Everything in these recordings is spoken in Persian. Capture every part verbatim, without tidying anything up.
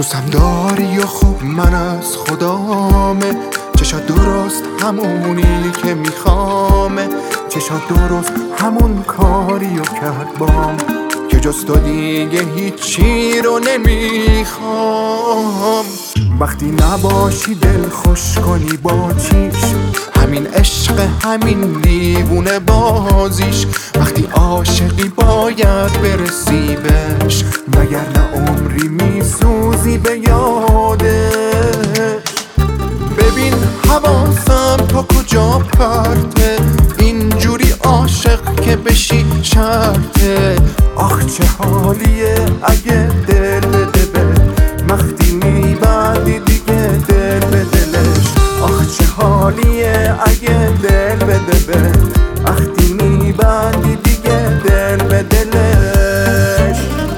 دوستم داری و خوب من از خدامه، چشات درست همونی که میخوامه، چشات درست همون کاریو کرد بام که جز تو دیگه هیچی رو نمیخوام. وقتی نباشی دل خوش کنی با چیش، همین عشق همین دیوونه بازیش. وقتی عاشقی باید برسی بهش، وگرنه عمری میسوزی به یادش. ببین حواسم تا کجا پرته، اینجوری عاشق که بشی شرطه. آخ چه حالیه اگه دل بده به وقتی میبندی دیگه دل به دلش. آخ چه حالیه اگه دل بده به وقتی میبندی دیگه دل به دلش.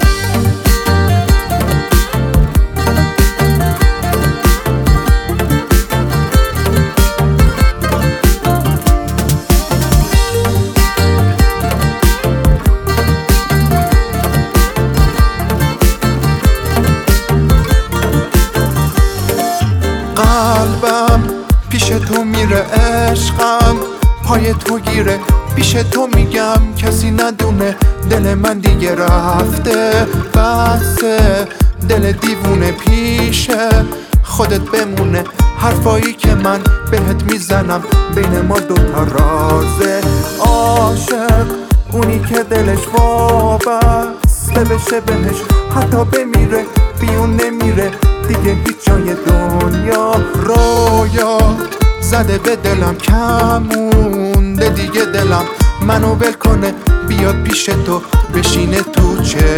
قلبم پیش تو میره، عشقم پای تو گیره، پیش تو میگم کسی ندونه دل من دیگه رفته. بسه دل دیوونه پیشه خودت بمونه، حرفایی که من بهت میزنم بین ما دوتا رازه. عاشق اونی که دلش وابسته بشه بهش، حتی بمیره بیون نمیره دیگه هیچ جای دنیا. رویا زده به دلم کمونده دیگه دلم، منو ول کنه بیاد پیش تو بشینه تو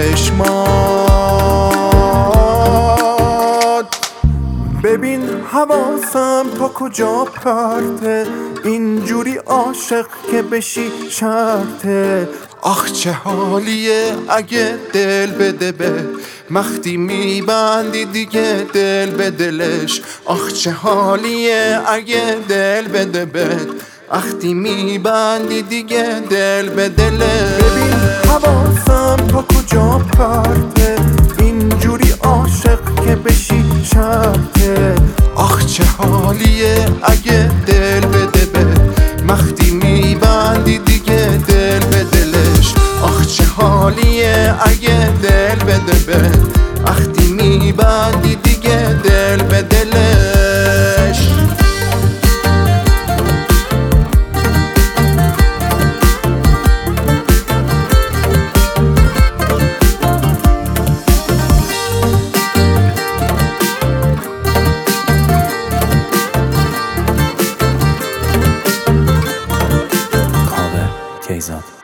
چشمات. ببین حواسم تا کجا پرته، اینجوری عاشق که بشی شرطه. آخ چه حالیه اگه دل بده به وقتی میبندی دیگه دل به دلش. آخ چه حالیه اگه دل بده به وقتی میبندی دیگه دل به دلش. ببین حواسم تا کجا پرته، اینجوری عاشق که بشی شرطه. آخ چه حالیه اگه دل بده به وقتی میبندی دیگه دل به دلش. آخ چه حالیه اگه دل بده به وقتی میبندی دیگه دل به دلش. کیزاد